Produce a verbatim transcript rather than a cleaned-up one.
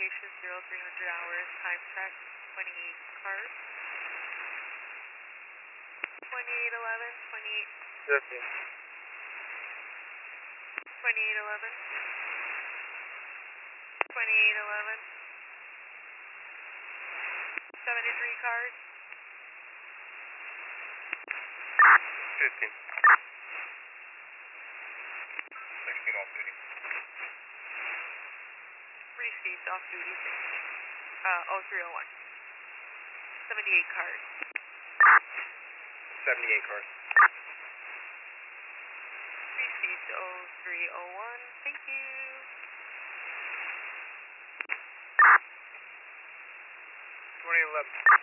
location zero three hundred hours, time check, twenty-eight cars. twenty-eight eleven, twenty-eight. fifteen. twenty-eight eleven. twenty-eight eleven. seventy-three cars. fifteen. sixteen off duty. Three seats off duty, sixteen. Uh, oh three oh one. seventy-eight cars. seventy-eight cars. Three seats, oh three oh one. Thank you. twenty eleven.